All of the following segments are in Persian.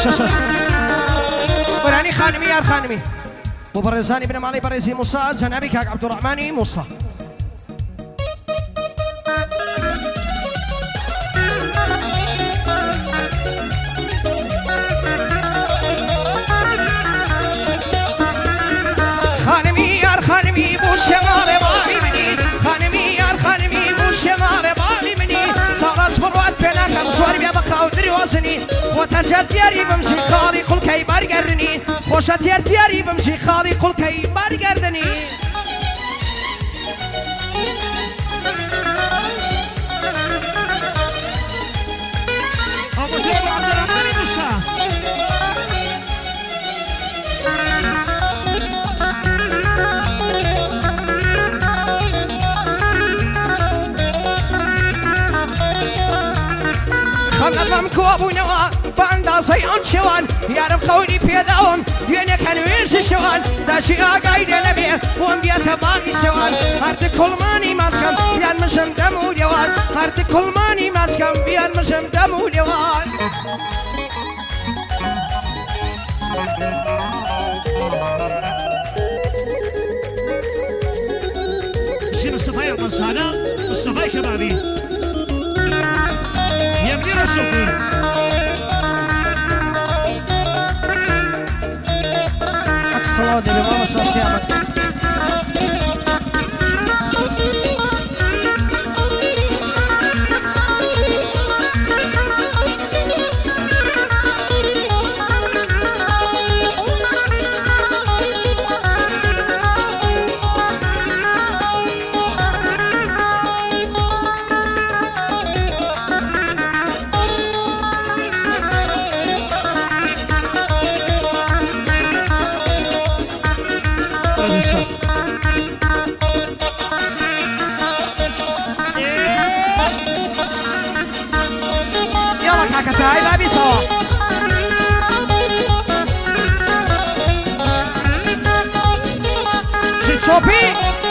شش براني خانمي يا خانمي وبرزاني بن مالي برزي موسى جنابي كاك عبد الرحمن موسى خانمي يا خانمي بوشمال باغي مني خانمي يا خانمي بوشمال باغي مني صارش بروات بينك مصور بيا بقى ودري وزني وتجد ياري بمشي خالي كل كي برقرني خوشت ياري بمشي خالي كل كي برقردني ابو جابر عبد الرحمن موسى خلنا لمكو ابونا باندا زيان شوان يارم خوني بيداوم دينا كانوا يرش شوان داشي اقايد لبيه وام بياتا باقي شوان هرد كل ماني ماسكم بيان مشم دمو ليوان هرد كل ماني ماسكم بيان مشم دمو ليوان شيل الصفاية القصالة والصفاية كبابي يا منير الشوقي صلوات الإمام الصيامة كتاي بابي سوا زيد صوبي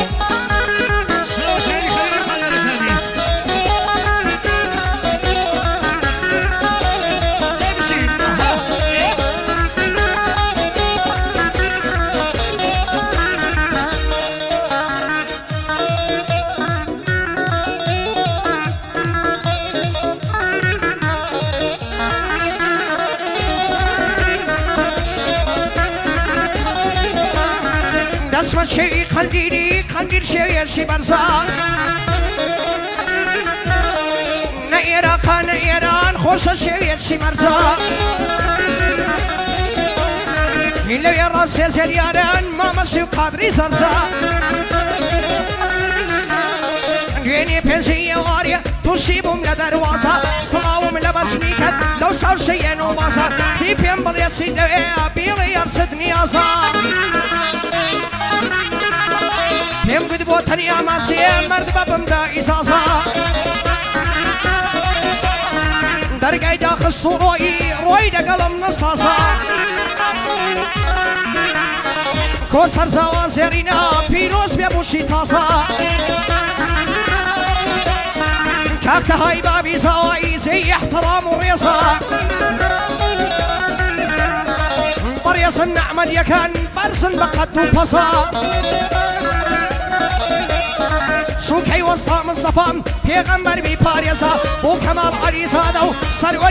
اسم شيء قنديلي قنديل شيء شي برزان نيران نيران خوش شيء شي مرزان إلا يا راس زريان ما مسي قادري زرزان جيني بنزي واريا تصيبهم لدروازة صلاهم لبسنيكت لو صار شيء نوبازة تيبين بلي سيدي بيلي يرصدني أزار هم قد بوتني يا ماسي مرد بابم دا إزازة درقاي داخل روي دا قلم نصاصة كوسر زوازرينا بيروز بيبوشي تازة كاكتا هاي بابي زواي زي احترام وريصة بريص النعمل يكن برسن بقد وبصا سوكي وسط من صفام پیغمبر بی پاریزا بو کمال علی زادو سرور